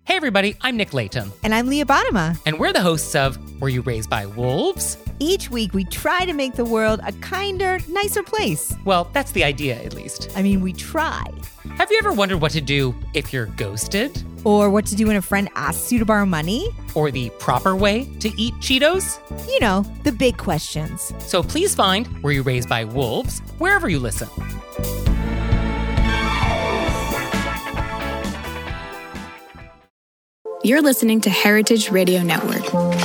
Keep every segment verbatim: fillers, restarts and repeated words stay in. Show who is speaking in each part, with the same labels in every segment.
Speaker 1: Hey everybody, I'm Nick Latham.
Speaker 2: And I'm Leah Bottima.
Speaker 1: And we're the hosts of Were You Raised by Wolves?
Speaker 2: Each week we try to make the world a kinder, nicer place.
Speaker 1: Well, that's the idea, at least.
Speaker 2: I mean, we try.
Speaker 1: Have you ever wondered what to do if you're ghosted?
Speaker 2: Or what to do when a friend asks you to borrow money?
Speaker 1: Or the proper way to eat Cheetos?
Speaker 2: You know, the big questions.
Speaker 1: So please find Were You Raised by Wolves wherever you listen.
Speaker 3: You're listening to Heritage Radio Network.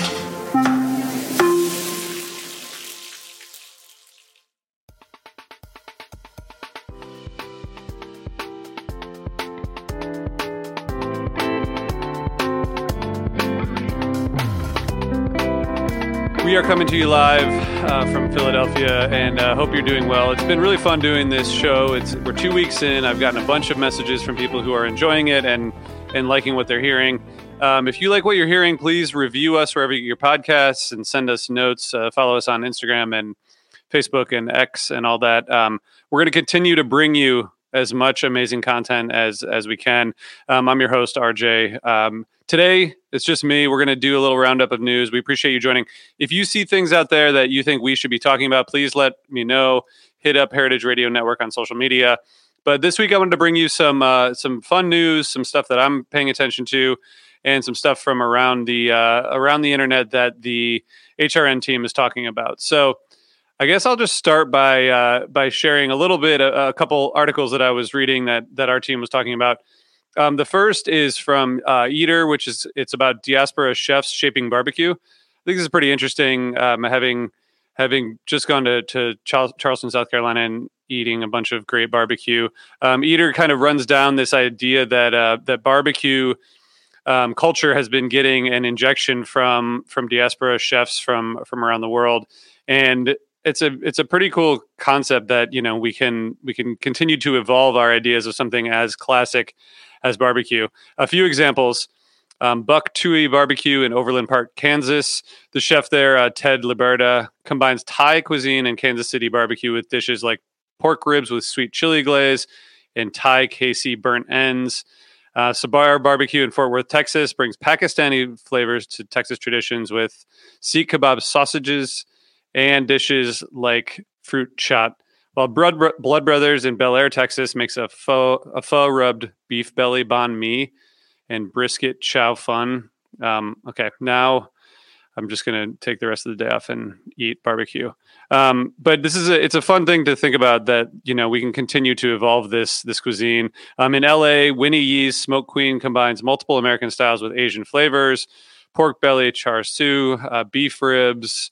Speaker 4: We are coming to you live uh, from Philadelphia, and uh, hope you're doing well. It's been really fun doing this show. It's we're two weeks in. I've gotten a bunch of messages from people who are enjoying it and and liking what they're hearing. Um, if you like what you're hearing, please review us wherever you get your podcasts and send us notes. Uh, follow us on Instagram and Facebook and X and all that. Um, we're going to continue to bring you as much amazing content as as we can. Um, I'm your host, R J. Um, today, it's just me. We're going to do a little roundup of news. We appreciate you joining. If you see things out there that you think we should be talking about, please let me know. Hit up Heritage Radio Network on social media. But this week, I wanted to bring you some uh, some fun news, some stuff that I'm paying attention to, and some stuff from around the uh, around the internet that the H R N team is talking about. So I guess I'll just start by uh, by sharing a little bit, a, a couple articles that I was reading that that our team was talking about. Um, the first is from uh, Eater, which is it's about diaspora chefs shaping barbecue. I think this is pretty interesting. Um, having having just gone to to Charl- Charleston, South Carolina, and eating a bunch of great barbecue. Um, Eater kind of runs down this idea that uh, that barbecue um, culture has been getting an injection from from diaspora chefs from from around the world, and it's a it's a pretty cool concept that you know we can we can continue to evolve our ideas of something as classic as barbecue. A few examples. Um, Buck Tui Barbecue in Overland Park, Kansas. The chef there, uh, Ted Liberta, combines Thai cuisine and Kansas City barbecue with dishes like pork ribs with sweet chili glaze and Thai K C burnt ends. Uh, Sabar Barbecue in Fort Worth, Texas brings Pakistani flavors to Texas traditions with Sikh kebab sausages and dishes like fruit chaat. While Blood, Blood Brothers in Bel Air, Texas makes a pho, a pho rubbed beef belly banh mi and brisket chow fun. Um, okay, now I'm just going to take the rest of the day off and eat barbecue. Um, but this is a, it's a fun thing to think about that, you know, we can continue to evolve this, this cuisine. Um, in L A, Winnie Yee's Smoke Queen combines multiple American styles with Asian flavors, pork belly, char siu, uh, beef ribs,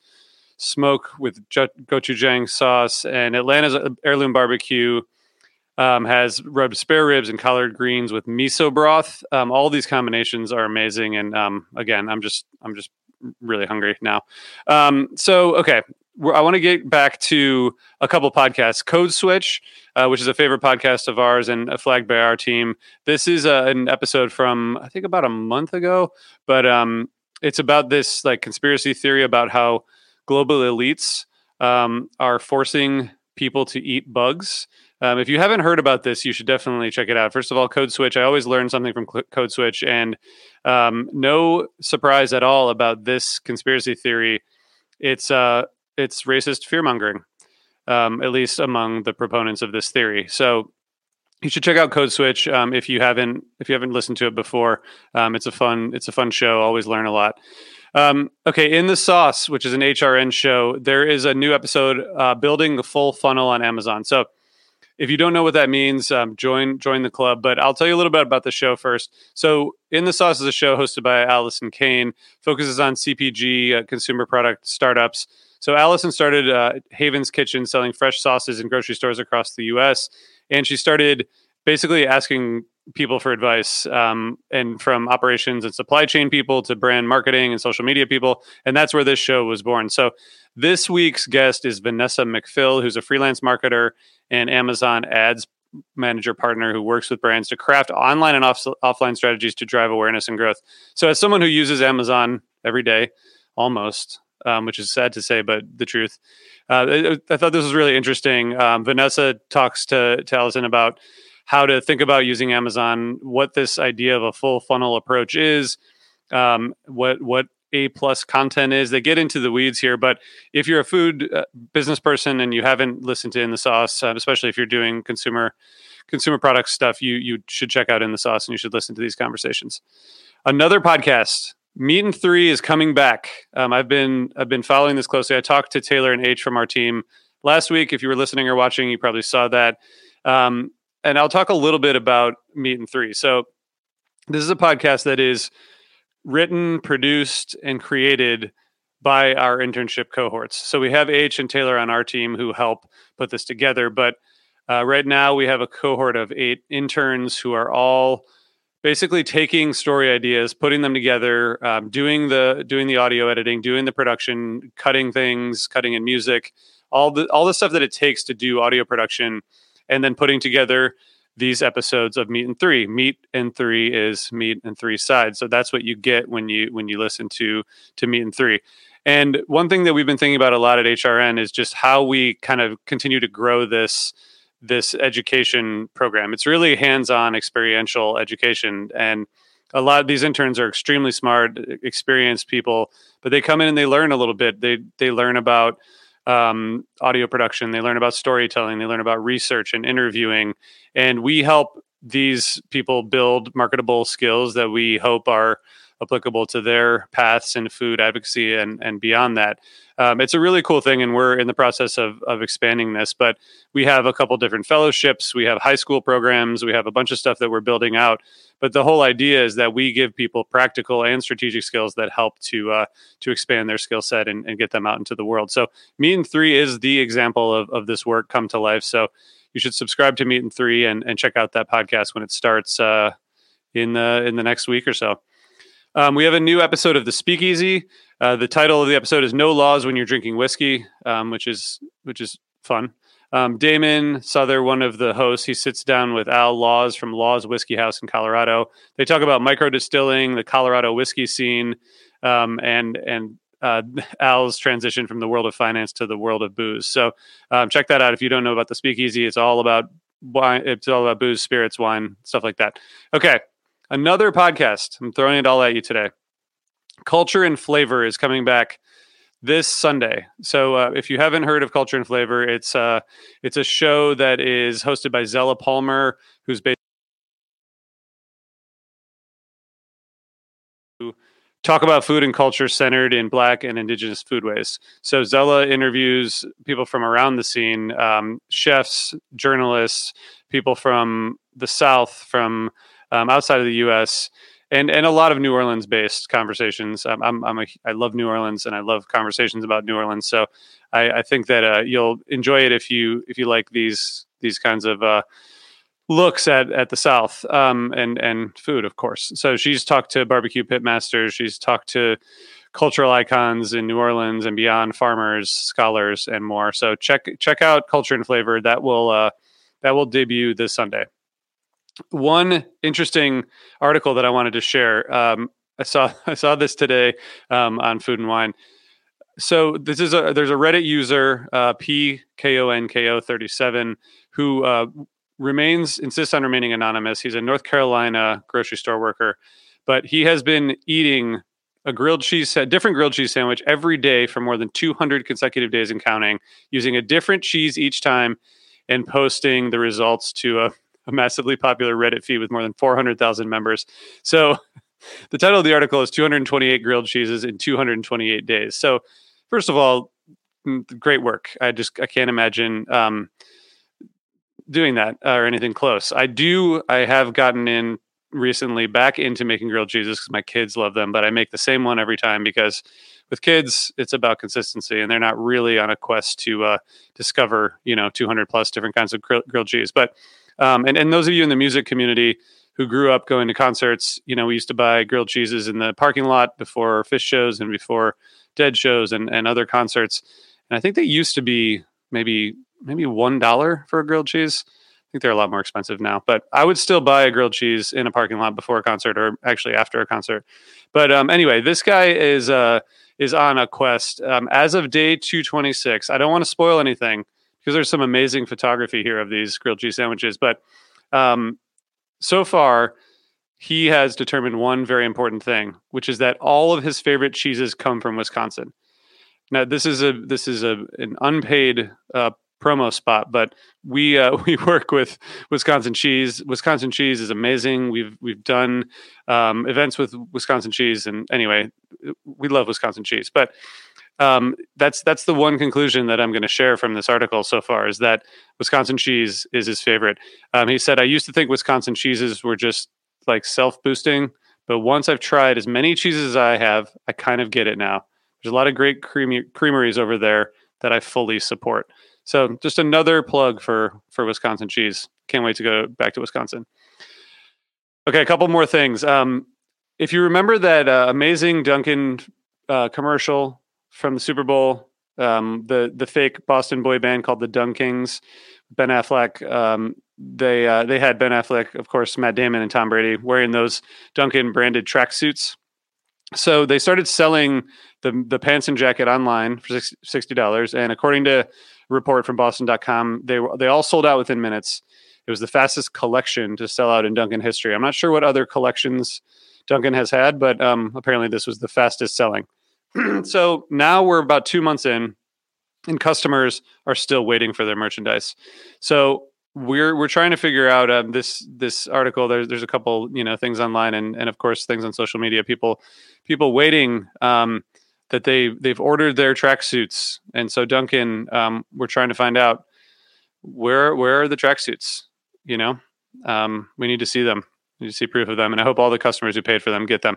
Speaker 4: smoke with ju- gochujang sauce, and Atlanta's Heirloom Barbecue um, has rubbed spare ribs and collard greens with miso broth. Um, all these combinations are amazing. And um, again, I'm just, I'm just really hungry now. Um, so, okay. We're, I want to get back to a couple podcasts. Code Switch, uh, which is a favorite podcast of ours and uh, flagged by our team. This is uh, an episode from, I think about a month ago, but um, it's about this like conspiracy theory about how global elites um, are forcing people to eat bugs. Um, if you haven't heard about this, you should definitely check it out. First of all, Code Switch. I always learn something from Cl- Code Switch, and um, no surprise at all about this conspiracy theory. It's uh, it's racist fear-mongering, um, at least among the proponents of this theory. So you should check out Code Switch um, if you haven't if you haven't listened to it before. Um, it's a fun it's a fun show. Always learn a lot. Um, okay, In the Sauce, which is an H R N show, there is a new episode uh, building the full funnel on Amazon. So if you don't know what that means, um, join join the club. But I'll tell you a little bit about the show first. So In the Sauce is a show hosted by Allison Kane, focuses on C P G, uh, consumer product startups. So Allison started uh, Haven's Kitchen, selling fresh sauces in grocery stores across the U S, and she started basically asking people for advice, um, and from operations and supply chain people to brand marketing and social media people. And that's where this show was born. So this week's guest is Vanessa McPhill, who's a freelance marketer and Amazon ads manager partner who works with brands to craft online and off- offline strategies to drive awareness and growth. So as someone who uses Amazon every day, almost, um, which is sad to say, but the truth, uh, I, I thought this was really interesting. Um, Vanessa talks to, to Allison about how to think about using Amazon, what this idea of a full funnel approach is, um, what what A plus content is. They get into the weeds here, but if you're a food uh, business person and you haven't listened to In the Sauce, uh, especially if you're doing consumer consumer product stuff, you you should check out In the Sauce and you should listen to these conversations. Another podcast, Meat and Three, is coming back. Um, I've been I've been following this closely. I talked to Taylor and H from our team last week. If you were listening or watching, you probably saw that. Um, and I'll talk a little bit about Meat and Three. So this is a podcast that is written, produced, and created by our internship cohorts. So we have H and Taylor on our team who help put this together. But uh, right now we have a cohort of eight interns who are all basically taking story ideas, putting them together, um, doing the doing the audio editing, doing the production, cutting things, cutting in music, all the all the stuff that it takes to do audio production, and then putting together these episodes of Meat and Three. Meat and Three is Meat and Three Sides. So that's what you get when you when you listen to to Meat and Three. And one thing that we've been thinking about a lot at H R N is just how we kind of continue to grow this this education program. It's really hands-on experiential education. And a lot of these interns are extremely smart, experienced people, but they come in and they learn a little bit. They they learn about um, audio production. They learn about storytelling. They learn about research and interviewing. And we help these people build marketable skills that we hope are applicable to their paths in food advocacy and, and beyond that. Um, it's a really cool thing, and we're in the process of of expanding this. But we have a couple different fellowships. We have high school programs. We have a bunch of stuff that we're building out. But the whole idea is that we give people practical and strategic skills that help to uh, to expand their skill set and, and get them out into the world. So Meat and Three is the example of, of this work come to life. So you should subscribe to Meat and Three and, and check out that podcast when it starts uh, in the in the next week or so. Um, we have a new episode of The Speakeasy. Uh, the title of the episode is "No Laws When You're Drinking Whiskey," um, which is which is fun. Um, Damon Souther, one of the hosts, he sits down with Al Laws from Laws Whiskey House in Colorado. They talk about micro distilling, the Colorado whiskey scene, um, and and uh, Al's transition from the world of finance to the world of booze. So um, check that out if you don't know about The Speakeasy. It's all about wine. It's all about booze, spirits, wine, stuff like that. Okay. Another podcast. I'm throwing it all at you today. Culture and Flavor is coming back this Sunday. So uh, if you haven't heard of Culture and Flavor, it's uh, it's a show that is hosted by Zella Palmer, who's based to talk about food and culture centered in Black and Indigenous foodways. So Zella interviews people from around the scene, um, chefs, journalists, people from the South, from Um, outside of the U S, and and a lot of New Orleans based conversations. Um, I'm I'm a I love New Orleans and I love conversations about New Orleans. So I, I think that uh, you'll enjoy it if you if you like these these kinds of uh, looks at at the South um, and and food, of course. So she's talked to barbecue pitmasters. She's talked to cultural icons in New Orleans and beyond, farmers, scholars, and more. So check check out Culture and Flavor. That will uh, that will debut this Sunday. One interesting article that I wanted to share. Um, I saw I saw this today um, on Food and Wine. So this is a there's a Reddit user uh, P K O N K O thirty-seven who uh, remains insists on remaining anonymous. He's a North Carolina grocery store worker, but he has been eating a grilled cheese, a different grilled cheese sandwich every day for more than two hundred consecutive days and counting, using a different cheese each time, and posting the results to a a massively popular Reddit feed with more than four hundred thousand members. So the title of the article is two hundred twenty-eight grilled cheeses in two hundred twenty-eight days. So first of all, great work. I just, I can't imagine um, doing that or anything close. I do, I have gotten in recently back into making grilled cheeses because my kids love them, but I make the same one every time because with kids, it's about consistency and they're not really on a quest to uh, discover, you know, two hundred plus different kinds of grill- grilled cheese. But Um, and, and those of you in the music community who grew up going to concerts, you know, we used to buy grilled cheeses in the parking lot before Fish shows and before Dead shows and, and other concerts. And I think they used to be maybe maybe one dollar for a grilled cheese. I think they're a lot more expensive now. But I would still buy a grilled cheese in a parking lot before a concert or actually after a concert. But um, anyway, this guy is uh, is on a quest. Um, as of day two twenty-six, I don't want to spoil anything, because there's some amazing photography here of these grilled cheese sandwiches. But Um, so far, he has determined one very important thing, which is that all of his favorite cheeses come from Wisconsin. Now, this is a this is a an unpaid uh, promo spot, but we uh, we work with Wisconsin Cheese. Wisconsin Cheese is amazing. We've we've done um, events with Wisconsin Cheese, and anyway, we love Wisconsin Cheese. But um, that's that's the one conclusion that I'm going to share from this article so far, is that Wisconsin Cheese is his favorite. Um, he said, "I used to think Wisconsin cheeses were just like self-boosting, but once I've tried as many cheeses as I have, I kind of get it now. There's a lot of great creamy creameries over there that I fully support." So just another plug for, for Wisconsin Cheese. Can't wait to go back to Wisconsin. Okay, a couple more things. Um, if you remember that uh, amazing Dunkin' uh, commercial from the Super Bowl, um, the the fake Boston boy band called the Dunkings, Ben Affleck, um, they uh, they had Ben Affleck, of course, Matt Damon and Tom Brady wearing those Dunkin' branded tracksuits. So they started selling the the pants and jacket online for sixty dollars, and according to a report from Boston dot com, they they all sold out within minutes. It was the fastest collection to sell out in Dunkin' history. I'm not sure what other collections Dunkin' has had, but um, apparently this was the fastest selling. So now we're about two months in, and customers are still waiting for their merchandise. So we're we're trying to figure out um, this this article. There's there's a couple you know things online, and and of course things on social media. People people waiting um, that they they've ordered their tracksuits, and so Dunkin', um, we're trying to find out where where are the tracksuits. You know, um, we need to see them. We need to see proof of them, and I hope all the customers who paid for them get them.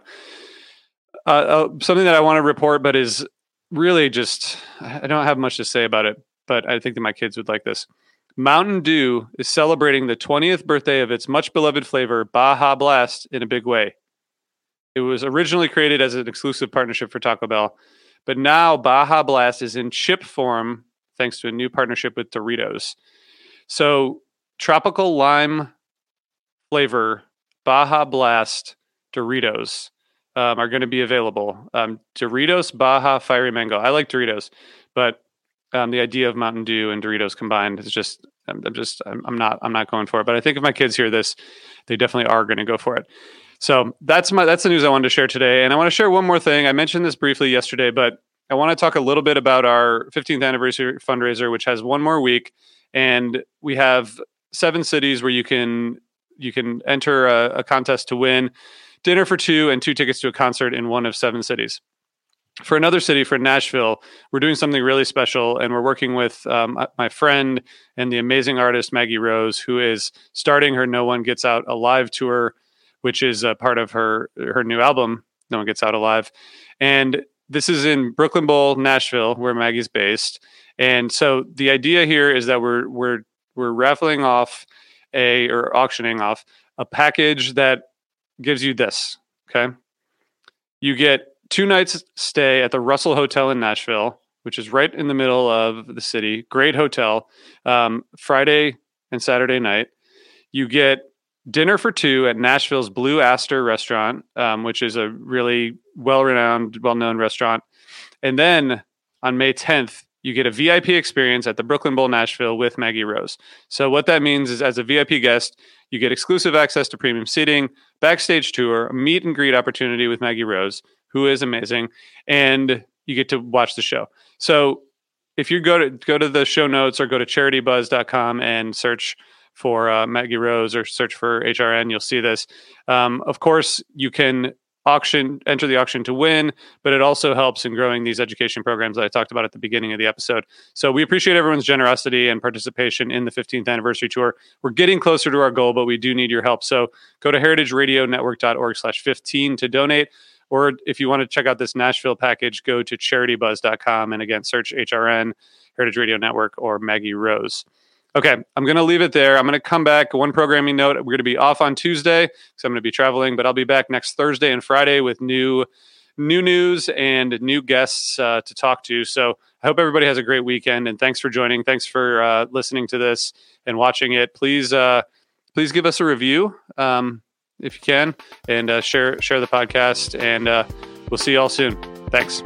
Speaker 4: Uh, uh, something that I want to report, but is really just, I don't have much to say about it, but I think that my kids would like this. Mountain Dew is celebrating the twentieth birthday of its much beloved flavor, Baja Blast, in a big way. It was originally created as an exclusive partnership for Taco Bell, but now Baja Blast is in chip form thanks to a new partnership with Doritos. So tropical lime flavor Baja Blast Doritos um, are going to be available. Um, Doritos Baja Fiery Mango. I like Doritos, but um, the idea of Mountain Dew and Doritos combined is just, I'm, I'm just, I'm, I'm not, I'm not going for it. But I think if my kids hear this, they definitely are going to go for it. So that's my, that's the news I wanted to share today. And I want to share one more thing. I mentioned this briefly yesterday, but I want to talk a little bit about our fifteenth anniversary fundraiser, which has one more week. And we have seven cities where you can, you can enter a, a contest to win dinner for two and two tickets to a concert in one of seven cities. For another city, for Nashville, we're doing something really special, and we're working with um, my friend and the amazing artist Maggie Rose, who is starting her No One Gets Out Alive tour, which is a part of her her new album, No One Gets Out Alive. And this is in Brooklyn Bowl, Nashville, where Maggie's based. And so the idea here is that we're we're we're raffling off a or auctioning off a package that gives you this. Okay, you get two nights stay at the Russell Hotel in Nashville, which is right in the middle of the city. Great hotel. Um, Friday and Saturday night, you get dinner for two at Nashville's Blue Aster restaurant, um, which is a really well-renowned, well-known restaurant. And then on May tenth, you get a V I P experience at the Brooklyn Bowl Nashville with Maggie Rose. So what that means is, as a V I P guest, you get exclusive access to premium seating, backstage tour, a meet and greet opportunity with Maggie Rose, who is amazing, and you get to watch the show. So if you go to go to the show notes or go to charity buzz dot com and search for uh, Maggie Rose or search for H R N, you'll see this. Um, of course, you can auction, enter the auction to win, but it also helps in growing these education programs that I talked about at the beginning of the episode. So we appreciate everyone's generosity and participation in the fifteenth anniversary tour. We're getting closer to our goal, but we do need your help. So go to heritage radio network dot org slash fifteen to donate. Or if you want to check out this Nashville package, go to charity buzz dot com and again, search H R N, Heritage Radio Network, or Maggie Rose. Okay, I'm going to leave it there. I'm going to come back. One programming note, we're going to be off on Tuesday because I'm going to be traveling, but I'll be back next Thursday and Friday with new new news and new guests uh, to talk to. So I hope everybody has a great weekend, and thanks for joining. Thanks for uh, listening to this and watching it. Please, uh, please give us a review um, if you can, and uh, share share the podcast, and uh, we'll see you all soon. Thanks.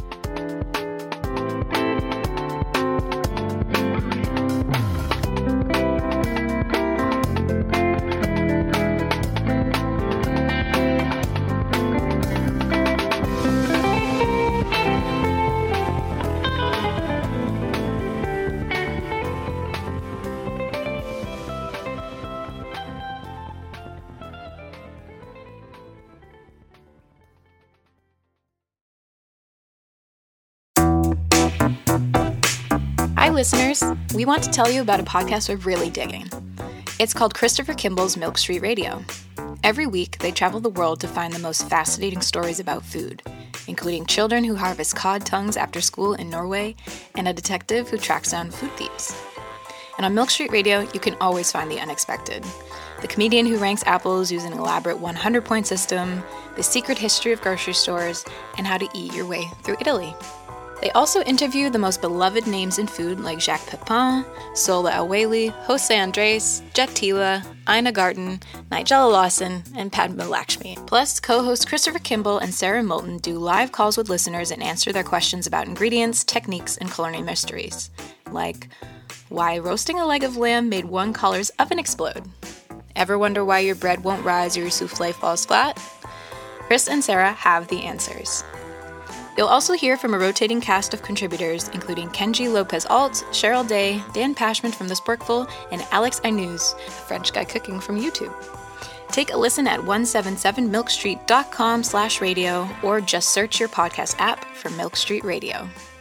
Speaker 5: listeners, we want to tell you about a podcast we're really digging. It's called Christopher Kimball's Milk Street Radio. Every week, they travel the world to find the most fascinating stories about food, including children who harvest cod tongues after school in Norway and a detective who tracks down food thieves. And on Milk Street Radio, you can always find the unexpected. The comedian who ranks apples using an elaborate one hundred point system, the secret history of grocery stores, and how to eat your way through Italy. They also interview the most beloved names in food like Jacques Pepin, Sola El-Waylly, Jose Andres, Jet Tila, Ina Garten, Nigella Lawson, and Padma Lakshmi. Plus, co-hosts Christopher Kimball and Sarah Moulton do live calls with listeners and answer their questions about ingredients, techniques, and culinary mysteries. Like, why roasting a leg of lamb made one collar's oven explode? Ever wonder why your bread won't rise or your souffle falls flat? Chris and Sarah have the answers. You'll also hear from a rotating cast of contributors, including Kenji Lopez-Alt, Cheryl Day, Dan Pashman from The Sporkful, and Alex Aynouz, a French guy cooking from YouTube. Take a listen at one seventy-seven milk street dot com slash radio or just search your podcast app for Milk Street Radio.